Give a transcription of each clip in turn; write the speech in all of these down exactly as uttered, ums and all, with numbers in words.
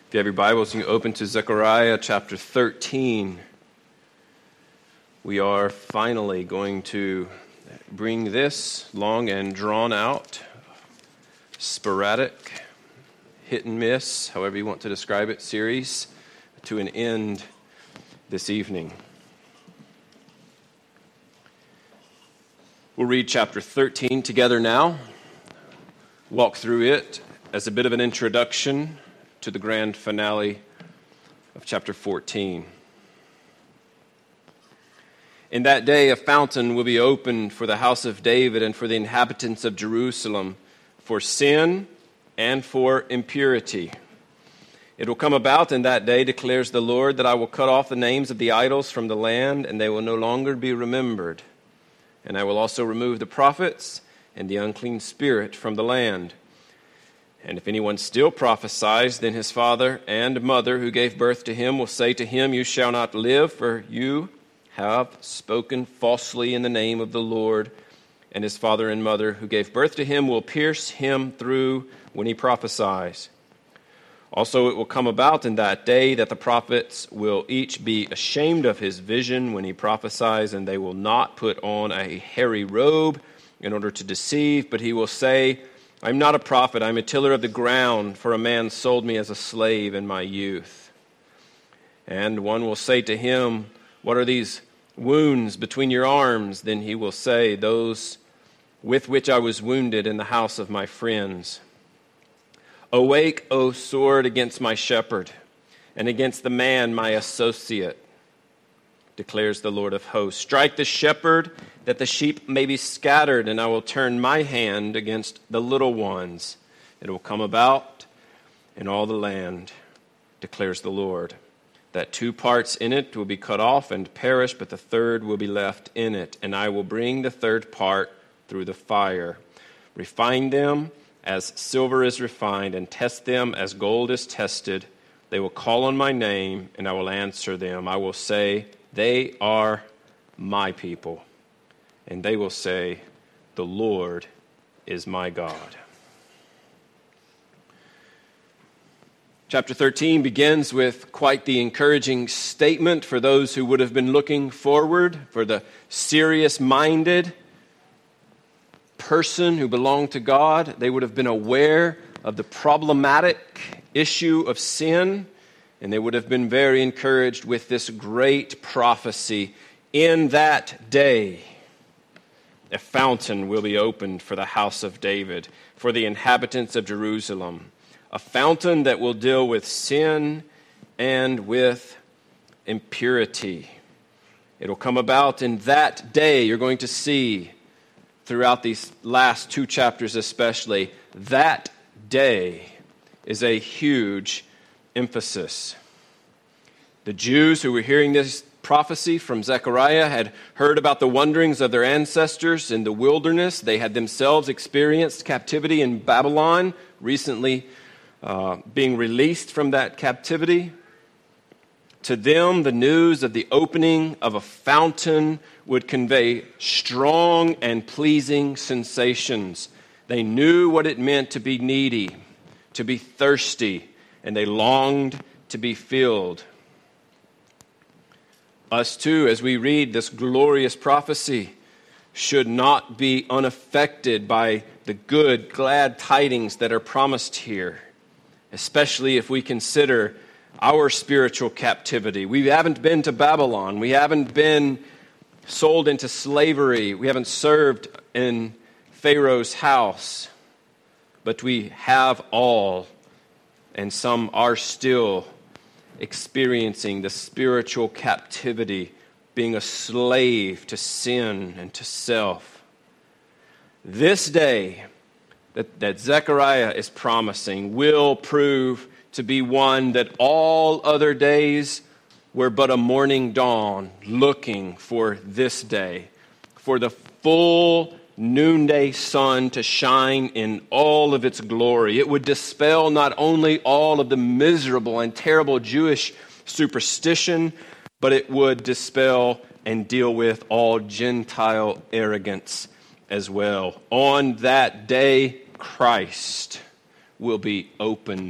If you have your Bibles, you can open to Zechariah chapter thirteen. We are finally going to bring this long and drawn out, sporadic, hit and miss, however you want to describe it, series to an end this evening. We'll read chapter thirteen together now, walk through it as a bit of an introduction to the grand finale of chapter fourteen. In that day, a fountain will be opened for the house of David and for the inhabitants of Jerusalem, for sin and for impurity. It will come about in that day, declares the Lord, that I will cut off the names of the idols from the land, and they will no longer be remembered. And I will also remove the prophets and the unclean spirit from the land. And if anyone still prophesies, then his father and mother who gave birth to him will say to him, "You shall not live, for you have spoken falsely in the name of the Lord." And his father and mother who gave birth to him will pierce him through when he prophesies. Also it will come about in that day that the prophets will each be ashamed of his vision when he prophesies, and they will not put on a hairy robe in order to deceive, but he will say, "I'm not a prophet, I'm a tiller of the ground, for a man sold me as a slave in my youth." And one will say to him, "What are these wounds between your arms?" Then he will say, "Those with which I was wounded in the house of my friends." Awake, O sword, against my shepherd, and against the man, my associate, declares the Lord of hosts. Strike the shepherd, that the sheep may be scattered, and I will turn my hand against the little ones. It will come about in all the land, declares the Lord, that two parts in it will be cut off and perish, but the third will be left in it. And I will bring the third part through the fire, refine them as silver is refined, and test them as gold is tested. They will call on my name, and I will answer them. I will say, "They are my people." And they will say, "The Lord is my God." Chapter thirteen begins with quite the encouraging statement for those who would have been looking forward, for the serious-minded person who belonged to God. They would have been aware of the problematic issue of sin, and they would have been very encouraged with this great prophecy. In that day, a fountain will be opened for the house of David, for the inhabitants of Jerusalem. A fountain that will deal with sin and with impurity. It'll come about in that day. You're going to see throughout these last two chapters especially, that day is a huge emphasis. The Jews who were hearing this prophecy from Zechariah had heard about the wanderings of their ancestors in the wilderness. They had themselves experienced captivity in Babylon, recently uh, being released from that captivity. To them, the news of the opening of a fountain would convey strong and pleasing sensations. They knew what it meant to be needy, to be thirsty, and they longed to be filled. Us too, as we read this glorious prophecy, should not be unaffected by the good, glad tidings that are promised here, especially if we consider our spiritual captivity. We haven't been to Babylon. We haven't been sold into slavery. We haven't served in Pharaoh's house. But we have all, and some are still experiencing the spiritual captivity, being a slave to sin and to self. This day that, that Zechariah is promising will prove to be one that all other days were but a morning dawn, looking for this day, for the full noonday sun to shine in all of its glory. It would dispel not only all of the miserable and terrible Jewish superstition, but it would dispel and deal with all Gentile arrogance as well. On that day, Christ will be opened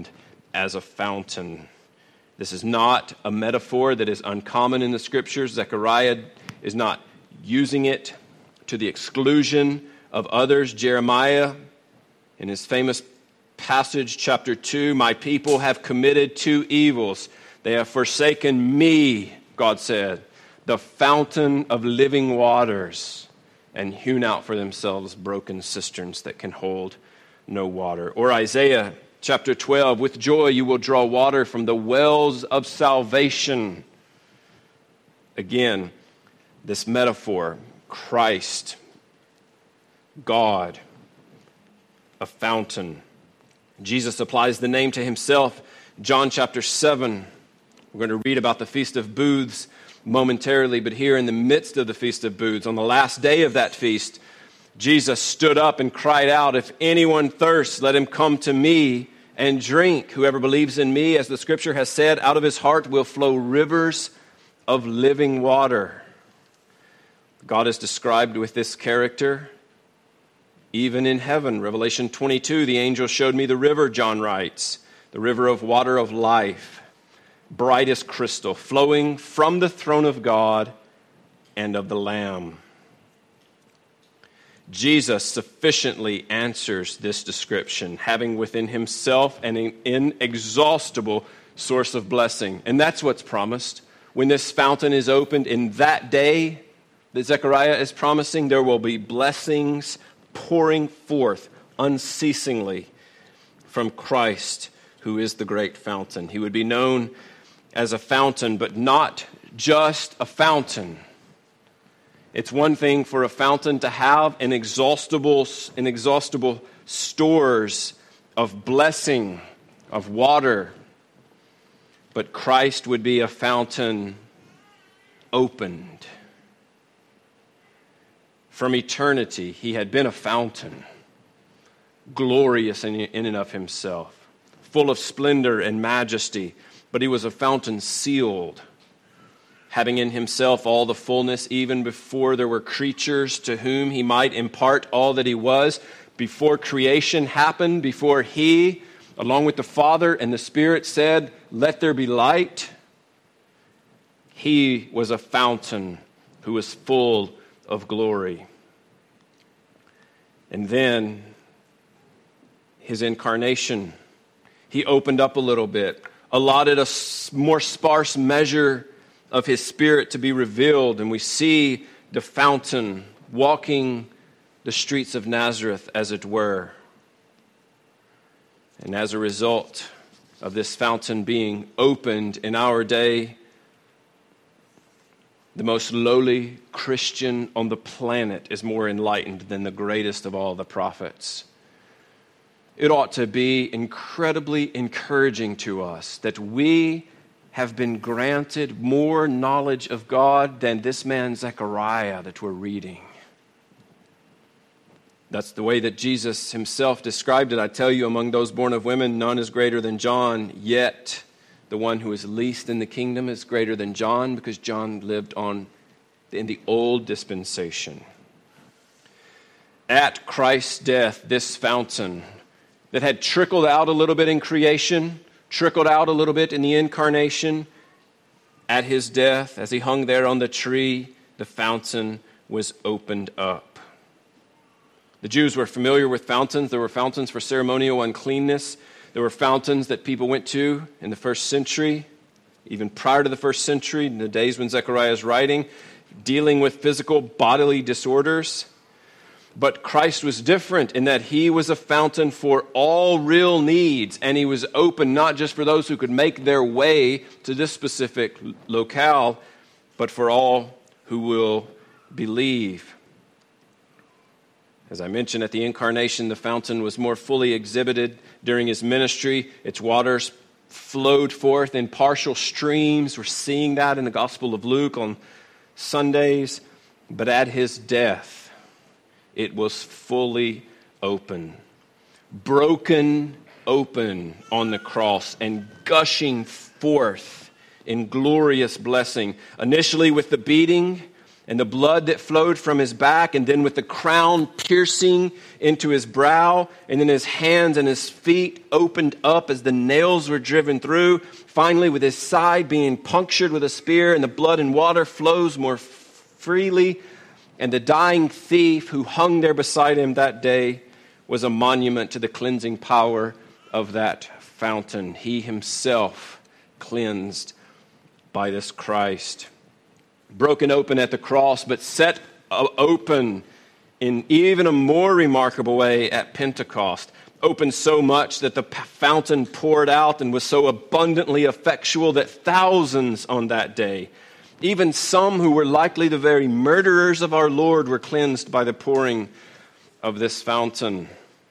as a fountain. This is not a metaphor that is uncommon in the Scriptures. Zechariah is not using it to the exclusion of others. Jeremiah, in his famous passage, chapter two, my people have committed two evils. They have forsaken me, God said, the fountain of living waters, and hewn out for themselves broken cisterns that can hold no water. Or Isaiah chapter twelve, with joy you will draw water from the wells of salvation. Again, this metaphor, Christ, God, a fountain. Jesus applies the name to himself. John chapter seven, we're going to read about the Feast of Booths momentarily, but here in the midst of the Feast of Booths, on the last day of that feast, Jesus stood up and cried out, if anyone thirsts, let him come to me and drink. Whoever believes in me, as the Scripture has said, out of his heart will flow rivers of living water. God is described with this character even in heaven. Revelation twenty-two, the angel showed me the river, John writes, the river of water of life, bright as crystal, flowing from the throne of God and of the Lamb. Jesus sufficiently answers this description, having within himself an inexhaustible source of blessing. And that's what's promised. When this fountain is opened in that day that Zechariah is promising, there will be blessings pouring forth unceasingly from Christ, who is the great fountain. He would be known as a fountain, but not just a fountain. It's one thing for a fountain to have inexhaustible, inexhaustible stores of blessing, of water, but Christ would be a fountain opened. From eternity, he had been a fountain, glorious in, in and of himself, full of splendor and majesty, but he was a fountain sealed, having in himself all the fullness even before there were creatures to whom he might impart all that he was. Before creation happened, before he, along with the Father and the Spirit, said, let there be light, he was a fountain who was full of glory. And then his incarnation, he opened up a little bit, allotted a more sparse measure of his Spirit to be revealed, and we see the fountain walking the streets of Nazareth, as it were. And as a result of this fountain being opened in our day, the most lowly Christian on the planet is more enlightened than the greatest of all the prophets. It ought to be incredibly encouraging to us that we have been granted more knowledge of God than this man Zechariah that we're reading. That's the way that Jesus himself described it. I tell you, among those born of women, none is greater than John, yet the one who is least in the kingdom is greater than John, because John lived on in the old dispensation. At Christ's death, this fountain that had trickled out a little bit in creation, trickled out a little bit in the incarnation, at his death, as he hung there on the tree, the fountain was opened up. The Jews were familiar with fountains. There were fountains for ceremonial uncleanness. There were fountains that people went to in the first century, even prior to the first century, in the days when Zechariah is writing, dealing with physical bodily disorders. But Christ was different in that he was a fountain for all real needs, and he was open not just for those who could make their way to this specific locale, but for all who will believe. As I mentioned, at the incarnation, the fountain was more fully exhibited during his ministry. Its waters flowed forth in partial streams. We're seeing that in the Gospel of Luke on Sundays. But at his death, it was fully open, broken open on the cross and gushing forth in glorious blessing. Initially with the beating, and the blood that flowed from his back, and then with the crown piercing into his brow, and then his hands and his feet opened up as the nails were driven through. Finally, with his side being punctured with a spear, and the blood and water flows more f- freely. And the dying thief who hung there beside him that day was a monument to the cleansing power of that fountain. He himself cleansed by this Christ. Broken open at the cross, but set open in even a more remarkable way at Pentecost. Opened so much that the fountain poured out and was so abundantly effectual that thousands on that day, even some who were likely the very murderers of our Lord, were cleansed by the pouring of this fountain.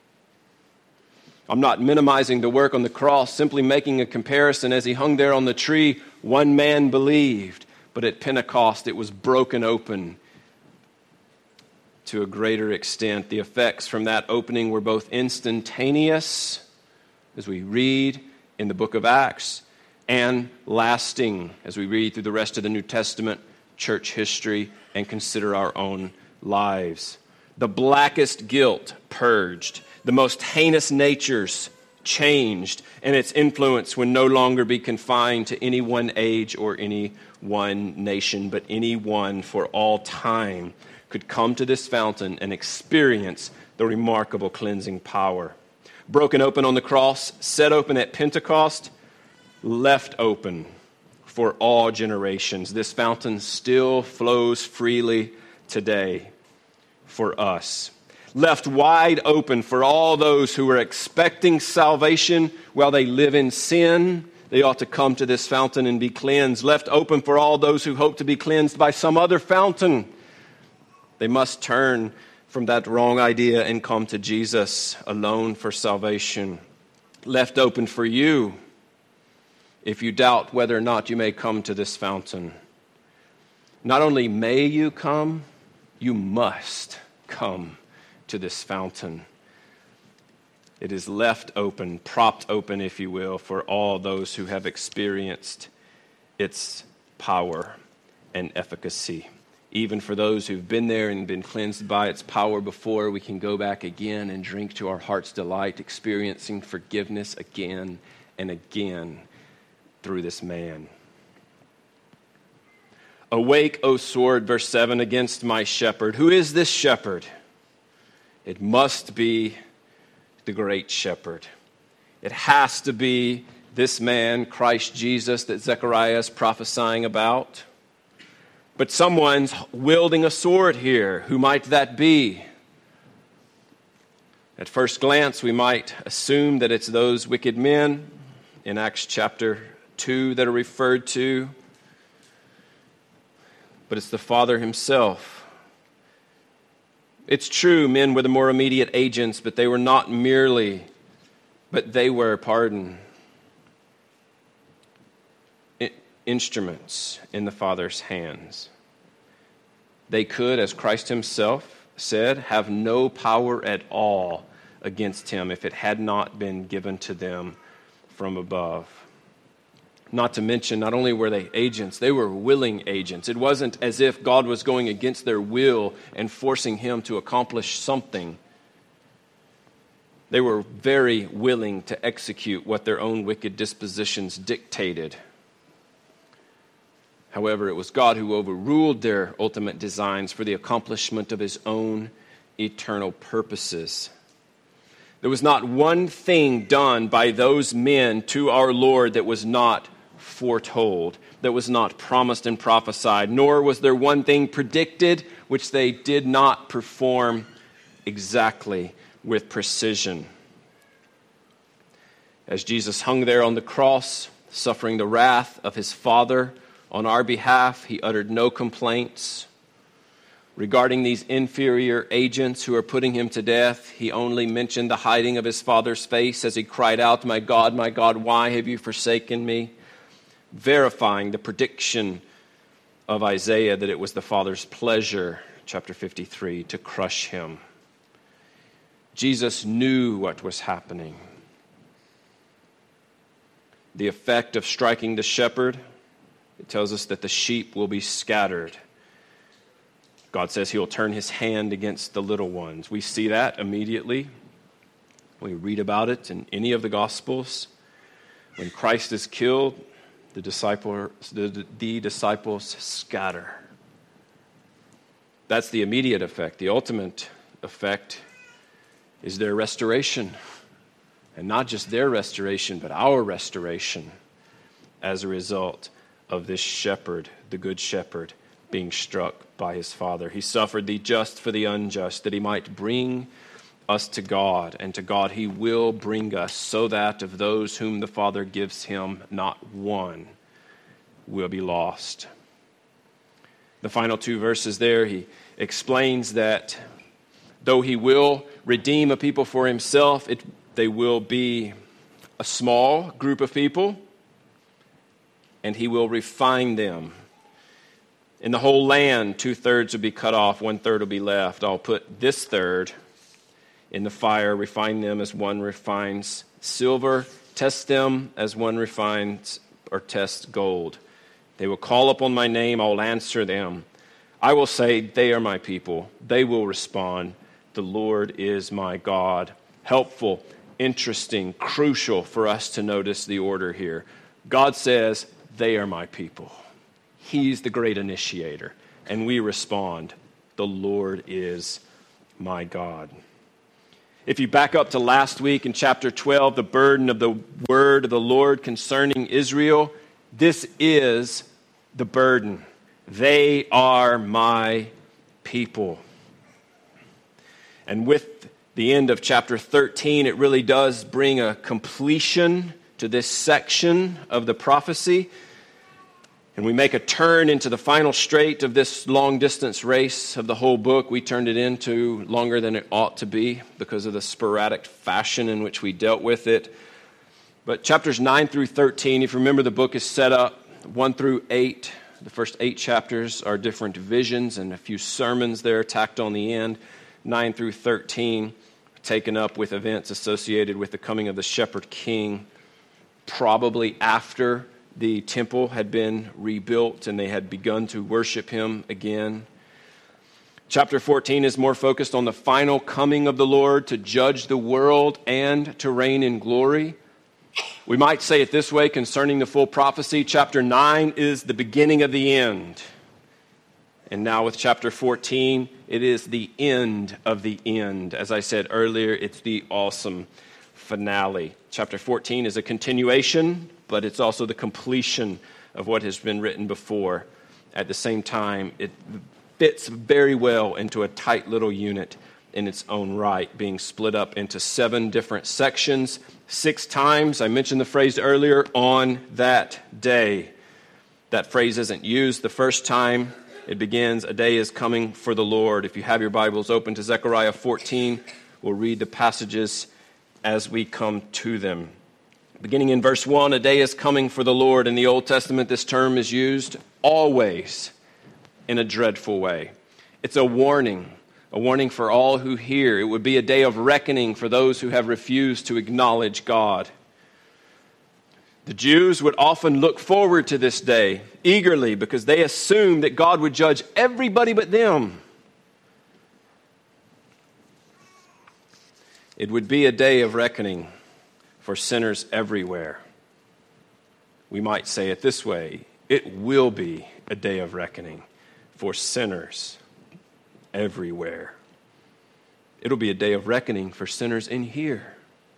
I'm not minimizing the work on the cross, simply making a comparison. As he hung there on the tree, one man believed, but at Pentecost it was broken open to a greater extent. The effects from that opening were both instantaneous, as we read in the book of Acts, and lasting as we read through the rest of the New Testament, church history, and consider our own lives. The blackest guilt purged, the most heinous natures changed, and its influence would no longer be confined to any one age or any one nation, but anyone for all time could come to this fountain and experience the remarkable cleansing power. Broken open on the cross, set open at Pentecost, left open for all generations. This fountain still flows freely today for us. Left wide open for all those who are expecting salvation while they live in sin. They ought to come to this fountain and be cleansed. Left open for all those who hope to be cleansed by some other fountain. They must turn from that wrong idea and come to Jesus alone for salvation. Left open for you if you doubt whether or not you may come to this fountain. Not only may you come, you must come to this fountain. It is left open, propped open, if you will, for all those who have experienced its power and efficacy. Even for those who've been there and been cleansed by its power before, we can go back again and drink to our heart's delight, experiencing forgiveness again and again through this man. Awake, O sword, verse seven, against my shepherd. Who is this shepherd? It must be the great shepherd. It has to be this man, Christ Jesus, that Zechariah is prophesying about. But someone's wielding a sword here. Who might that be? At first glance, we might assume that it's those wicked men in Acts chapter two that are referred to. But it's the Father himself. It's true, men were the more immediate agents, but they were not merely, but they were, pardon, instruments in the Father's hands. They could, as Christ himself said, have no power at all against him if it had not been given to them from above. Not to mention, not only were they agents, they were willing agents. It wasn't as if God was going against their will and forcing him to accomplish something. They were very willing to execute what their own wicked dispositions dictated. However, it was God who overruled their ultimate designs for the accomplishment of his own eternal purposes. There was not one thing done by those men to our Lord that was not foretold, that was not promised and prophesied, nor was there one thing predicted which they did not perform exactly with precision. As Jesus hung there on the cross, suffering the wrath of his Father on our behalf, he uttered no complaints. Regarding these inferior agents who are putting him to death, he only mentioned the hiding of his Father's face as he cried out, "My God, my God, why have you forsaken me?" Verifying the prediction of Isaiah that it was the Father's pleasure, chapter fifty-three, to crush him. Jesus knew what was happening. The effect of striking the shepherd, it tells us that the sheep will be scattered. God says he'll turn his hand against the little ones. We see that immediately. We read about it in any of the Gospels. When Christ is killed, the disciples, the, the disciples scatter. That's the immediate effect. The ultimate effect is their restoration. And not just their restoration, but our restoration as a result of this shepherd, the good shepherd, being struck by his Father. He suffered the just for the unjust, that he might bring us to God, and to God he will bring us, so that of those whom the Father gives him, not one will be lost. The final two verses there, he explains that though he will redeem a people for himself, it, they will be a small group of people, and he will refine them. In the whole land, two-thirds will be cut off, one-third will be left. I'll put this third in the fire, refine them as one refines silver, test them as one refines or tests gold. They will call upon my name, I will answer them. I will say, they are my people. They will respond, the Lord is my God. Helpful, interesting, crucial for us to notice the order here. God says, they are my people. He's the great initiator. And we respond, the Lord is my God. If you back up to last week in chapter twelve, the burden of the word of the Lord concerning Israel, this is the burden. They are my people. And with the end of chapter thirteen, it really does bring a completion to this section of the prophecy. And we make a turn into the final straight of this long-distance race of the whole book. We turned it into longer than it ought to be because of the sporadic fashion in which we dealt with it. But chapters nine through thirteen, if you remember, the book is set up one through eight. The first eight chapters are different visions and a few sermons there tacked on the end. nine through thirteen taken up with events associated with the coming of the shepherd king, probably after the temple had been rebuilt and they had begun to worship him again. Chapter fourteen is more focused on the final coming of the Lord to judge the world and to reign in glory. We might say it this way concerning the full prophecy. Chapter nine is the beginning of the end. And now with chapter fourteen, it is the end of the end. As I said earlier, it's the awesome finale. Chapter fourteen is a continuation, but it's also the completion of what has been written before. At the same time, it fits very well into a tight little unit in its own right, being split up into seven different sections. Six times, I mentioned the phrase earlier, on that day. That phrase isn't used the first time. It begins, a day is coming for the Lord. If you have your Bibles open to Zechariah fourteen, we'll read the passages as we come to them. Beginning in verse one, a day is coming for the Lord. In the Old Testament, this term is used always in a dreadful way. It's a warning, a warning for all who hear. It would be a day of reckoning for those who have refused to acknowledge God. The Jews would often look forward to this day eagerly because they assumed that God would judge everybody but them. It would be a day of reckoning for sinners everywhere. We might say it this way: it will be a day of reckoning for sinners everywhere. It'll be a day of reckoning for sinners in here.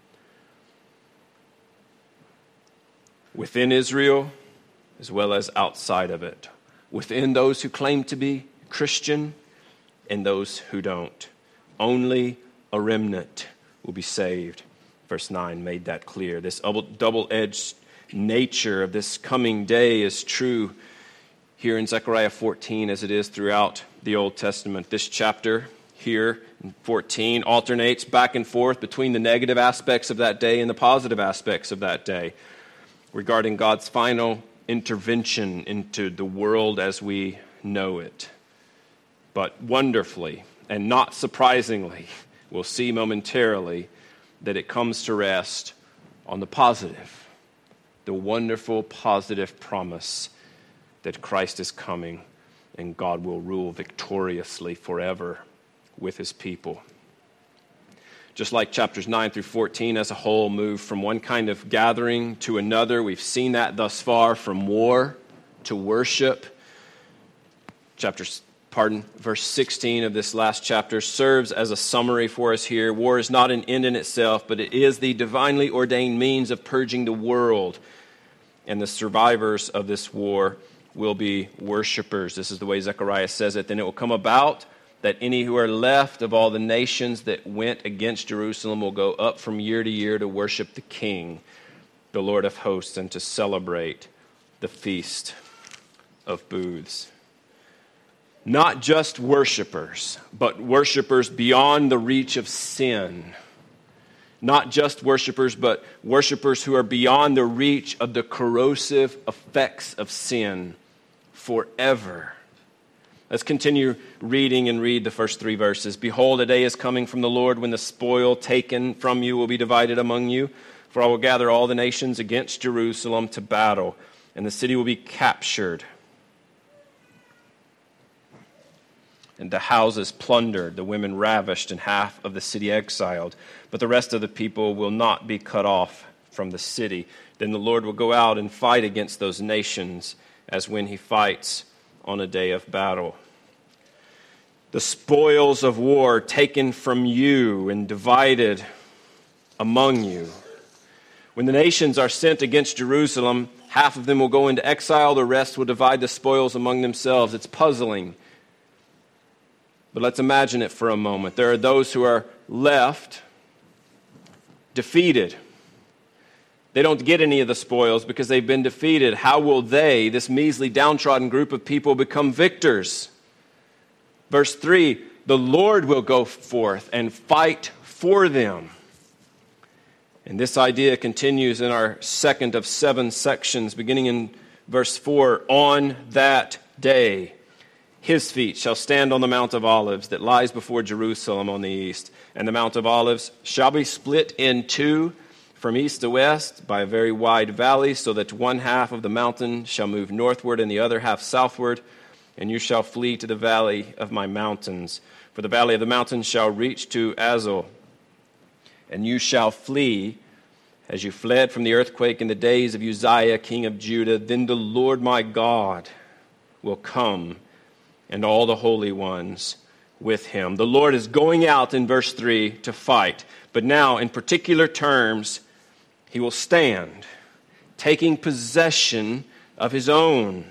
Within Israel, as well as outside of it. Within those who claim to be Christian and those who don't. Only a remnant will be saved. Verse nine made that clear. This double-edged nature of this coming day is true here in Zechariah fourteen as it is throughout the Old Testament. This chapter here in fourteen alternates back and forth between the negative aspects of that day and the positive aspects of that day regarding God's final intervention into the world as we know it. But wonderfully, and not surprisingly, we'll see momentarily that it comes to rest on the positive, the wonderful positive promise that Christ is coming and God will rule victoriously forever with his people. Just like chapters nine through fourteen as a whole move from one kind of gathering to another, we've seen that thus far, from war to worship. Chapters, pardon, verse sixteen of this last chapter serves as a summary for us here. War is not an end in itself, but it is the divinely ordained means of purging the world. And the survivors of this war will be worshipers. This is the way Zechariah says it. Then it will come about that any who are left of all the nations that went against Jerusalem will go up from year to year to worship the King, the Lord of hosts, and to celebrate the Feast of Booths. Not just worshipers, but worshipers beyond the reach of sin. Not just worshipers, but worshipers who are beyond the reach of the corrosive effects of sin forever. Let's continue reading and read the first three verses. Behold, a day is coming from the Lord when the spoil taken from you will be divided among you. For I will gather all the nations against Jerusalem to battle, and the city will be captured, and the houses plundered, the women ravished, and half of the city exiled. But the rest of the people will not be cut off from the city. Then the Lord will go out and fight against those nations, as when he fights on a day of battle. The spoils of war taken from you and divided among you. When the nations are sent against Jerusalem, half of them will go into exile, the rest will divide the spoils among themselves. It's puzzling. But let's imagine it for a moment. There are those who are left defeated. They don't get any of the spoils because they've been defeated. How will they, this measly, downtrodden group of people, become victors? Verse three, the Lord will go forth and fight for them. And this idea continues in our second of seven sections, beginning in verse four. On that day, his feet shall stand on the Mount of Olives that lies before Jerusalem on the east. And the Mount of Olives shall be split in two from east to west by a very wide valley, so that one half of the mountain shall move northward and the other half southward. And you shall flee to the valley of my mountains. For the valley of the mountains shall reach to Azal. And you shall flee as you fled from the earthquake in the days of Uzziah, king of Judah. Then the Lord my God will come, and all the holy ones with him. The Lord is going out in verse three to fight. But now, in particular terms, he will stand, taking possession of his own.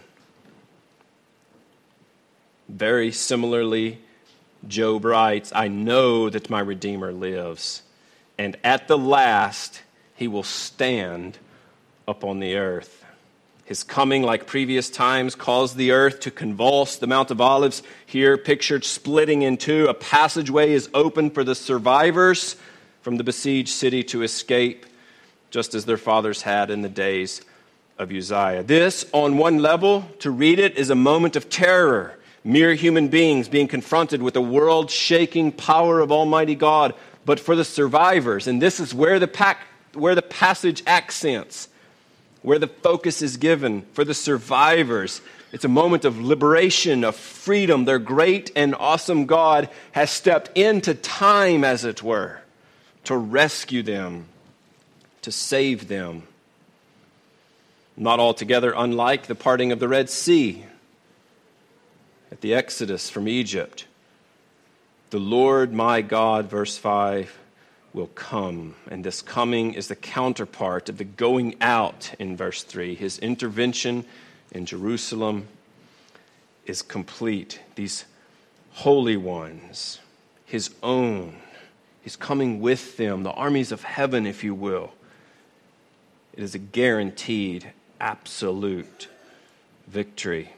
Very similarly, Job writes, I know that my Redeemer lives, and at the last he will stand upon the earth. His coming, like previous times, caused the earth to convulse. The Mount of Olives, here pictured splitting in two. A passageway is open for the survivors from the besieged city to escape, just as their fathers had in the days of Uzziah. This, on one level, to read it, is a moment of terror. Mere human beings being confronted with the world-shaking power of Almighty God. But for the survivors, and this is where the, pac- where the passage accents, where the focus is given, for the survivors, it's a moment of liberation, of freedom. Their great and awesome God has stepped into time, as it were, to rescue them, to save them. Not altogether unlike the parting of the Red Sea at the Exodus from Egypt. The Lord my God, verse five, will come. And this coming is the counterpart of the going out in verse three. His intervention in Jerusalem is complete. These holy ones, his own, he's coming with them, the armies of heaven, if you will. It is a guaranteed, absolute victory.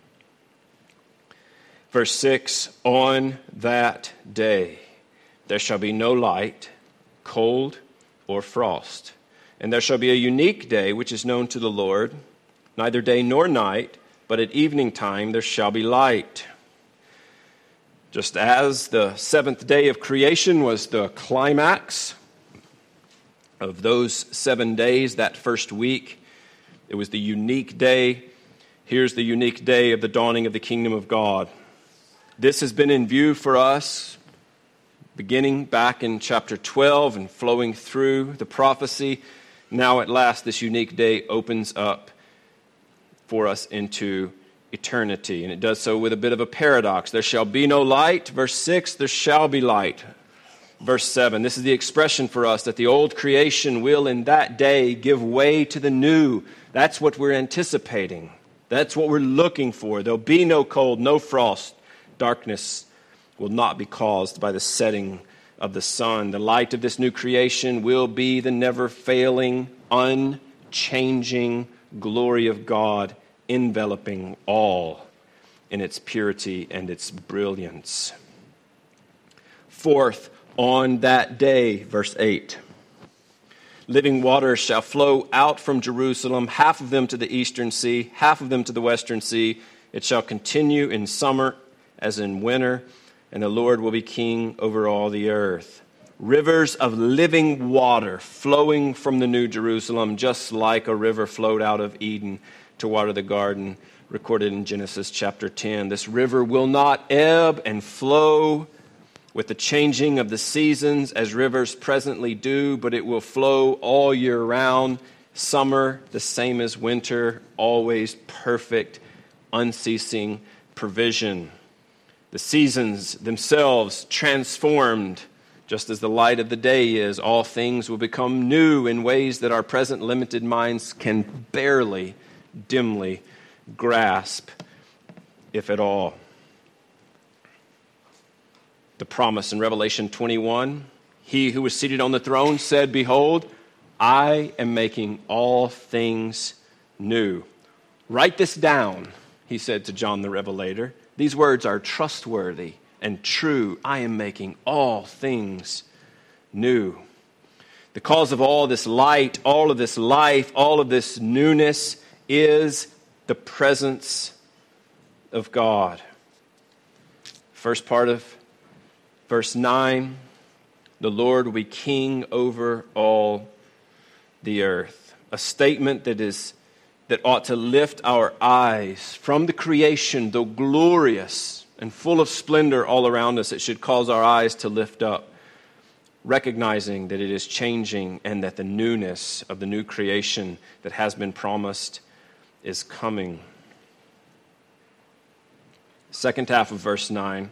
Verse six, on that day there shall be no light, cold, or frost. And there shall be a unique day which is known to the Lord, neither day nor night, but at evening time there shall be light. Just as the seventh day of creation was the climax of those seven days, that first week, it was the unique day Here's the unique day of the dawning of the kingdom of God. This has been in view for us, beginning back in chapter twelve and flowing through the prophecy. Now at last this unique day opens up for us into eternity. And it does so with a bit of a paradox. There shall be no light. Verse six, there shall be light. Verse seven, this is the expression for us that the old creation will in that day give way to the new. That's what we're anticipating. That's what we're looking for. There'll be no cold, no frost. Darkness will not be caused by the setting of the sun. The light of this new creation will be the never-failing, unchanging glory of God, enveloping all in its purity and its brilliance. Fourth, on that day, verse eight, living waters shall flow out from Jerusalem, half of them to the eastern sea, half of them to the western sea. It shall continue in summer as in winter, and the Lord will be king over all the earth. Rivers of living water flowing from the New Jerusalem, just like a river flowed out of Eden to water the garden, recorded in Genesis chapter ten. This river will not ebb and flow with the changing of the seasons as rivers presently do, but it will flow all year round. Summer, the same as winter, always perfect, unceasing provision. The seasons themselves transformed, just as the light of the day is. All things will become new in ways that our present limited minds can barely, dimly grasp, if at all. The promise in Revelation twenty-one, he who was seated on the throne said, "Behold, I am making all things new." Write this down, he said to John the Revelator. These words are trustworthy and true. I am making all things new. The cause of all this light, all of this life, all of this newness is the presence of God. First part of verse nine, the Lord will be king over all the earth. A statement that is that ought to lift our eyes from the creation, though glorious and full of splendor all around us. It should cause our eyes to lift up, recognizing that it is changing and that the newness of the new creation that has been promised is coming. Second half of verse nine.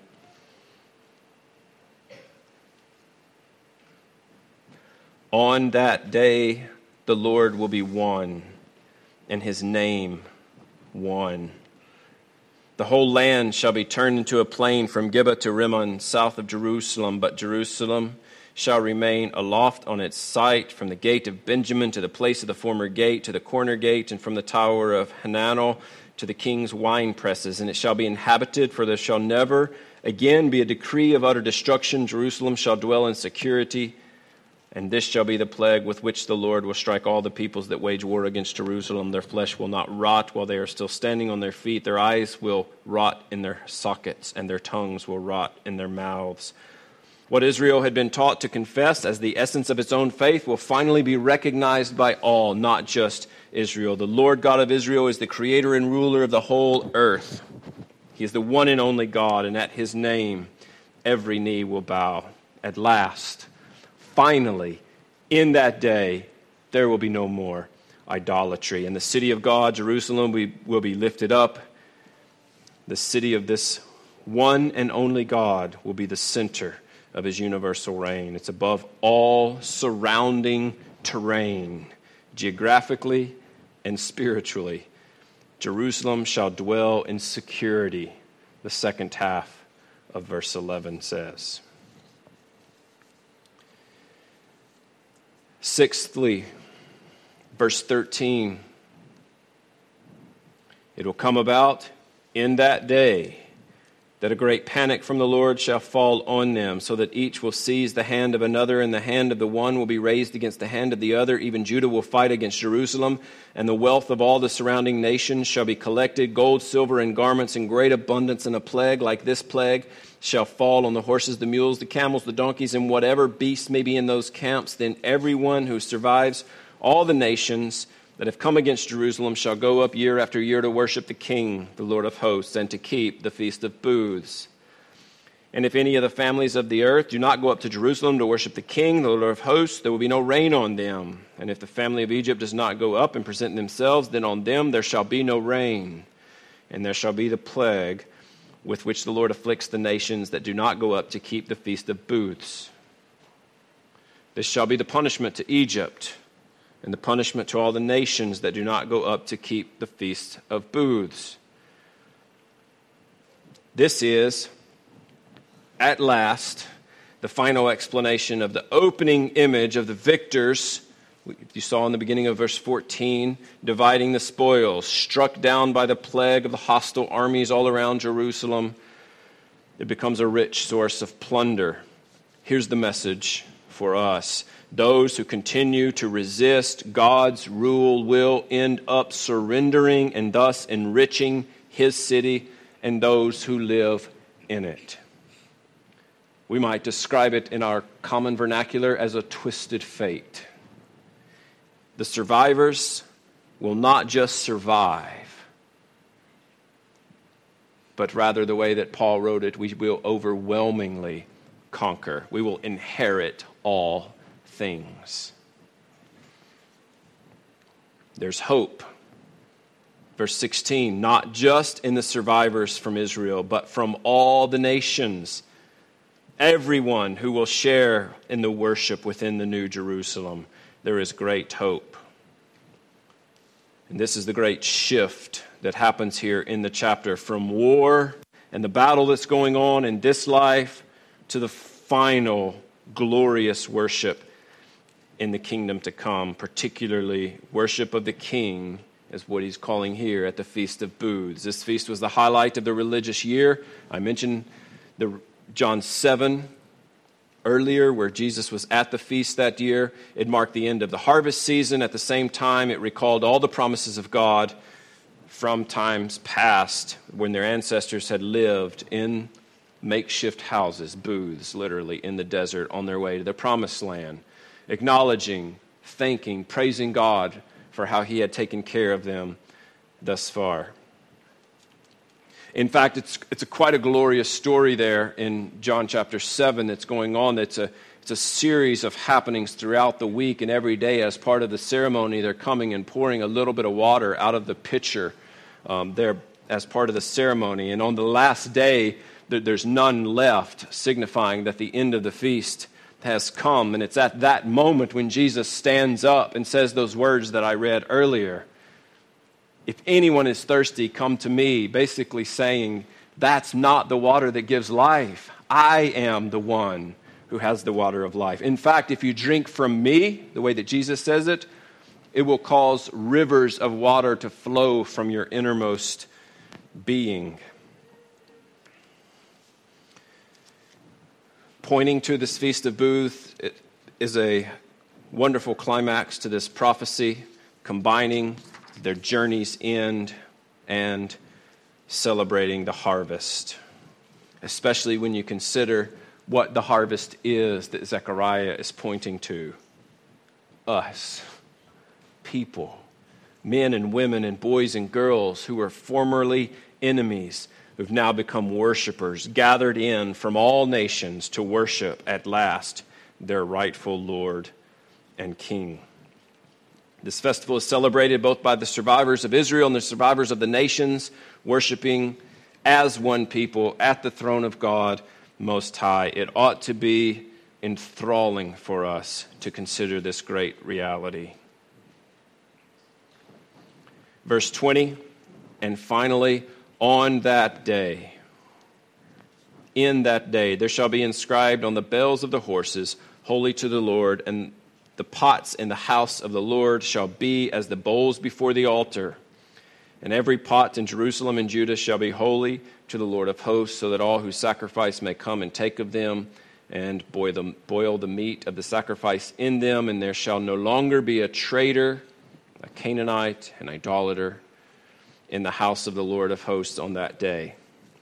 On that day, the Lord will be one, and his name one. The whole land shall be turned into a plain from Gibeah to Rimmon, south of Jerusalem. But Jerusalem shall remain aloft on its site, from the gate of Benjamin to the place of the former gate, to the corner gate, and from the tower of Hananel to the king's wine presses. And it shall be inhabited, for there shall never again be a decree of utter destruction. Jerusalem shall dwell in security. And this shall be the plague with which the Lord will strike all the peoples that wage war against Jerusalem. Their flesh will not rot while they are still standing on their feet. Their eyes will rot in their sockets, and their tongues will rot in their mouths. What Israel had been taught to confess as the essence of its own faith will finally be recognized by all, not just Israel. The Lord God of Israel is the creator and ruler of the whole earth. He is the one and only God, and at his name every knee will bow. At last, finally, in that day, there will be no more idolatry. And the city of God, Jerusalem, will be lifted up. The city of this one and only God will be the center of his universal reign. It's above all surrounding terrain, geographically and spiritually. Jerusalem shall dwell in security, the second half of verse eleven says. Sixthly, verse thirteen, it will come about in that day that a great panic from the Lord shall fall on them, so that each will seize the hand of another, and the hand of the one will be raised against the hand of the other. Even Judah will fight against Jerusalem, and the wealth of all the surrounding nations shall be collected, gold, silver, and garments in great abundance, and a plague like this plague shall fall on the horses, the mules, the camels, the donkeys, and whatever beasts may be in those camps. Then everyone who survives all the nations that have come against Jerusalem shall go up year after year to worship the King, the Lord of hosts, and to keep the Feast of Booths. And if any of the families of the earth do not go up to Jerusalem to worship the King, the Lord of hosts, there will be no rain on them. And if the family of Egypt does not go up and present themselves, then on them there shall be no rain. And there shall be the plague with which the Lord afflicts the nations that do not go up to keep the Feast of Booths. This shall be the punishment to Egypt, and the punishment to all the nations that do not go up to keep the Feast of Booths. This is, at last, the final explanation of the opening image of the victors. You saw in the beginning of verse fourteen, dividing the spoils, struck down by the plague of the hostile armies all around Jerusalem. It becomes a rich source of plunder. Here's the message for us. Those who continue to resist God's rule will end up surrendering and thus enriching his city and those who live in it. We might describe it in our common vernacular as a twisted fate. The survivors will not just survive, but rather the way that Paul wrote it, we will overwhelmingly conquer. We will inherit all things. There's hope. Verse sixteen, not just in the survivors from Israel, but from all the nations, everyone who will share in the worship within the New Jerusalem. There is great hope. And this is the great shift that happens here in the chapter, from war and the battle that's going on in this life to the final glorious worship in the kingdom to come, particularly worship of the King, is what he's calling here at the Feast of Booths. This feast was the highlight of the religious year. I mentioned the John seven earlier, where Jesus was at the feast that year. It marked the end of the harvest season. At the same time, it recalled all the promises of God from times past when their ancestors had lived in makeshift houses, booths, literally, in the desert on their way to the promised land, acknowledging, thanking, praising God for how he had taken care of them thus far. In fact, it's it's a quite a glorious story there in John chapter seven that's going on. It's a it's a series of happenings throughout the week, and every day as part of the ceremony, they're coming and pouring a little bit of water out of the pitcher um, there as part of the ceremony. And on the last day, there, there's none left, signifying that the end of the feast has come. And it's at that moment when Jesus stands up and says those words that I read earlier. If anyone is thirsty, come to me, basically saying, that's not the water that gives life. I am the one who has the water of life. In fact, if you drink from me, the way that Jesus says it, it will cause rivers of water to flow from your innermost being. Pointing to this Feast of Booths, it is a wonderful climax to this prophecy, combining their journey's end and celebrating the harvest, especially when you consider what the harvest is that Zechariah is pointing to. Us, people, men and women and boys and girls who were formerly enemies, who've now become worshipers, gathered in from all nations to worship at last their rightful Lord and King. This festival is celebrated both by the survivors of Israel and the survivors of the nations, worshiping as one people at the throne of God Most High. It ought to be enthralling for us to consider this great reality. Verse twenty, and finally, on that day, in that day, there shall be inscribed on the bells of the horses, holy to the Lord, and the pots in the house of the Lord shall be as the bowls before the altar. And every pot in Jerusalem and Judah shall be holy to the Lord of hosts, so that all who sacrifice may come and take of them, and boil the, boil the meat of the sacrifice in them. And there shall no longer be a traitor, a Canaanite, an idolater in the house of the Lord of hosts on that day.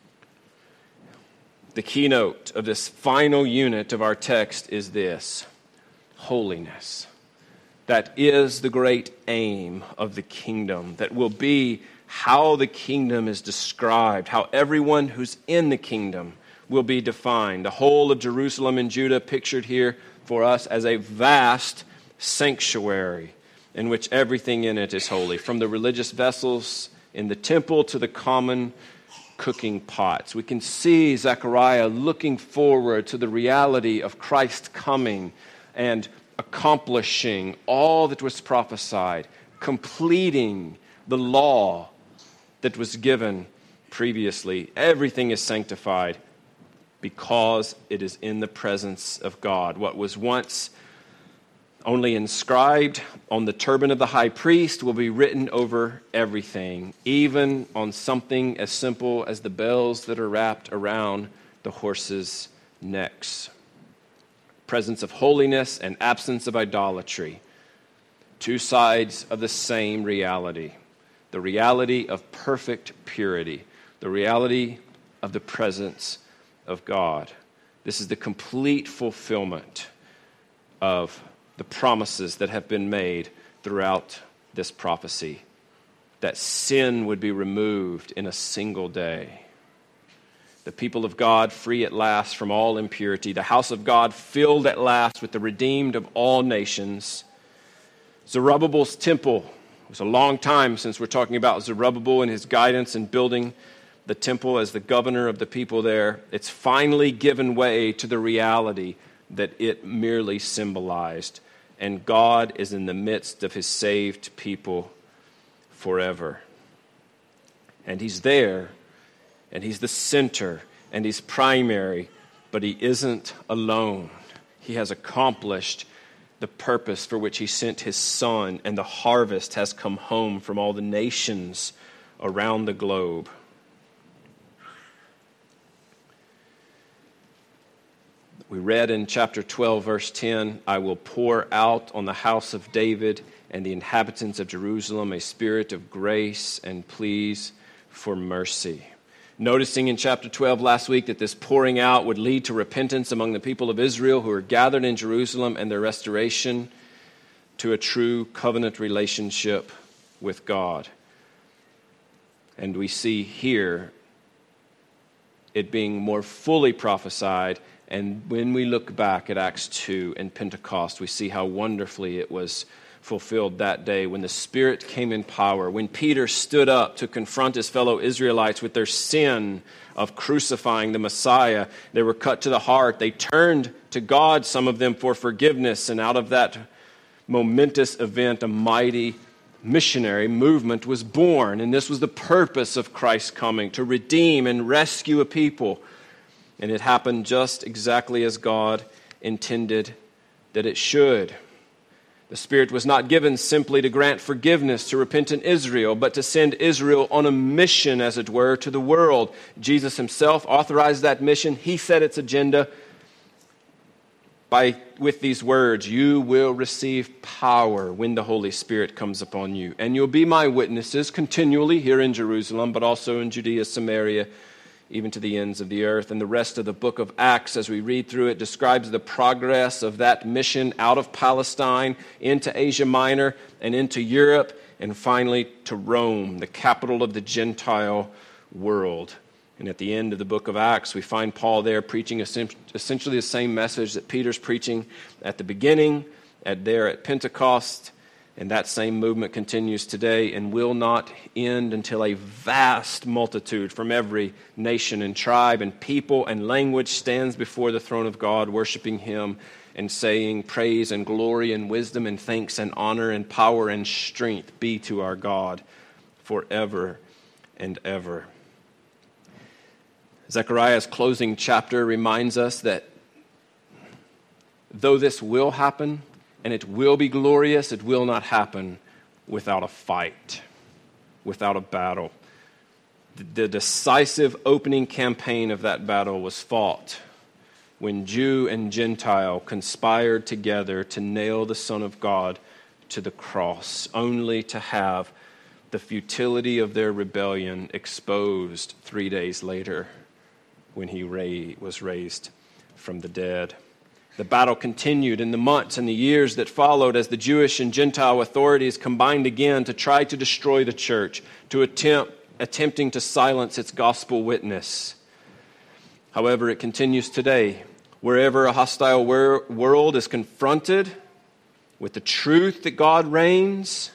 The keynote of this final unit of our text is this: holiness. that is the great aim of the kingdom, that will be how the kingdom is described, how everyone who's in the kingdom will be defined. The whole of Jerusalem and Judah pictured here for us as a vast sanctuary in which everything in it is holy, from the religious vessels in the temple to the common cooking pots. We can see Zechariah looking forward to the reality of Christ coming and accomplishing all that was prophesied, completing the law that was given previously. Everything is sanctified because it is in the presence of God. What was once only inscribed on the turban of the high priest will be written over everything, even on something as simple as the bells that are wrapped around the horses' necks. Presence of holiness and absence of idolatry. Two sides of the same reality. The reality of perfect purity. The reality of the presence of God. This is the complete fulfillment of the promises that have been made throughout this prophecy, that sin would be removed in a single day. The people of God free at last from all impurity. The house of God filled at last with the redeemed of all nations. Zerubbabel's temple. It was a long time since we're talking about Zerubbabel and his guidance in building the temple as the governor of the people there. It's finally given way to the reality that it merely symbolized. And God is in the midst of his saved people forever. And he's there, and he's the center, and he's primary, but he isn't alone. He has accomplished the purpose for which he sent his Son, and the harvest has come home from all the nations around the globe. We read in chapter twelve, verse ten, I will pour out on the house of David and the inhabitants of Jerusalem a spirit of grace and pleas for mercy. Noticing in chapter twelve last week that this pouring out would lead to repentance among the people of Israel who are gathered in Jerusalem and their restoration to a true covenant relationship with God. And we see here it being more fully prophesied. And when we look back at Acts two and Pentecost, we see how wonderfully it was fulfilled that day when the Spirit came in power, when Peter stood up to confront his fellow Israelites with their sin of crucifying the Messiah. They were cut to the heart. They turned to God, some of them, for forgiveness. And out of that momentous event, a mighty missionary movement was born. And this was the purpose of Christ's coming, to redeem and rescue a people. And it happened just exactly as God intended that it should. The Spirit was not given simply to grant forgiveness to repentant Israel, but to send Israel on a mission, as it were, to the world. Jesus himself authorized that mission. He set its agenda by with these words, you will receive power when the Holy Spirit comes upon you. And you'll be my witnesses continually here in Jerusalem, but also in Judea, Samaria, even to the ends of the earth. And the rest of the book of Acts, as we read through it, describes the progress of that mission out of Palestine into Asia Minor and into Europe, and finally to Rome, the capital of the Gentile world. And at the end of the book of Acts, we find Paul there preaching essentially the same message that Peter's preaching at the beginning, at there at Pentecost. And that same movement continues today and will not end until a vast multitude from every nation and tribe and people and language stands before the throne of God, worshiping him and saying, praise and glory and wisdom and thanks and honor and power and strength be to our God forever and ever. Zechariah's closing chapter reminds us that though this will happen, and it will be glorious, it will not happen without a fight, without a battle. The, the decisive opening campaign of that battle was fought when Jew and Gentile conspired together to nail the Son of God to the cross, only to have the futility of their rebellion exposed three days later when he ra- was raised from the dead. The battle continued in the months and the years that followed as the Jewish and Gentile authorities combined again to try to destroy the church, to attempt attempting to silence its gospel witness. However, it continues today. Wherever a hostile wor- world is confronted with the truth that God reigns,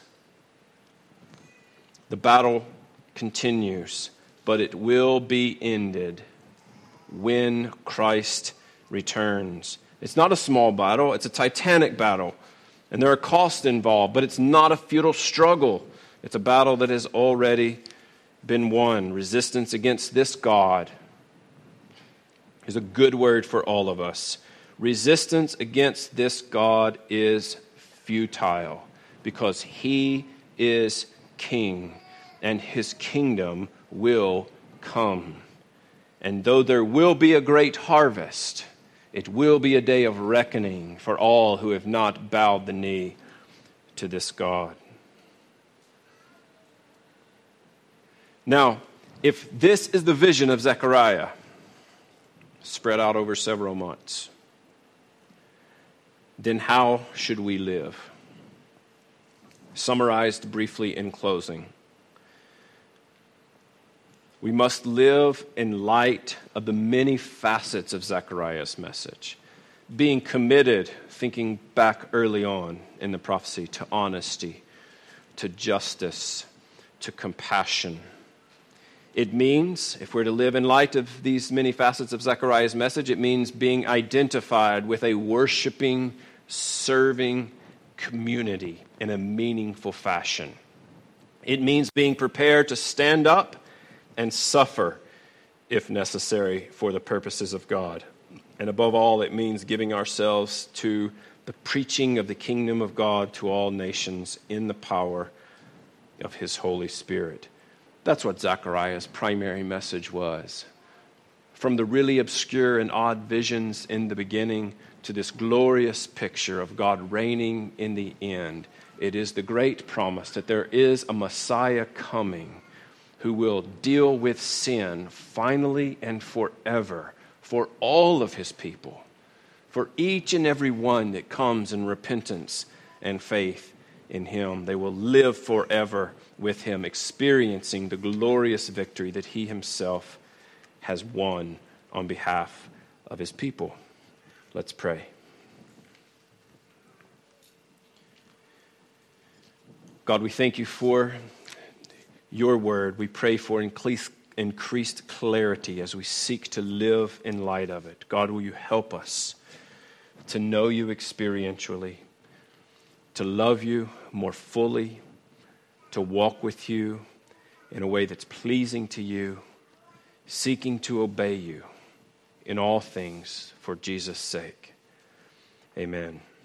the battle continues, but it will be ended when Christ returns. It's not a small battle, it's a titanic battle, and there are costs involved, but it's not a futile struggle. It's a battle that has already been won. Resistance against this God is a good word for all of us. Resistance against this God is futile because he is king and his kingdom will come. And though there will be a great harvest, it will be a day of reckoning for all who have not bowed the knee to this God. Now, if this is the vision of Zechariah, spread out over several months, then how should we live? Summarized briefly in closing. We must live in light of the many facets of Zechariah's message, being committed, thinking back early on in the prophecy, to honesty, to justice, to compassion. It means, if we're to live in light of these many facets of Zechariah's message, it means being identified with a worshiping, serving community in a meaningful fashion. It means being prepared to stand up and suffer, if necessary, for the purposes of God. And above all, it means giving ourselves to the preaching of the kingdom of God to all nations in the power of his Holy Spirit. That's what Zechariah's primary message was. From the really obscure and odd visions in the beginning to this glorious picture of God reigning in the end, it is the great promise that there is a Messiah coming who will deal with sin finally and forever for all of his people, for each and every one that comes in repentance and faith in him. They will live forever with him, experiencing the glorious victory that he himself has won on behalf of his people. Let's pray. God, we thank you for your word. We pray for increased clarity as we seek to live in light of it. God, will you help us to know you experientially, to love you more fully, to walk with you in a way that's pleasing to you, seeking to obey you in all things for Jesus' sake. Amen.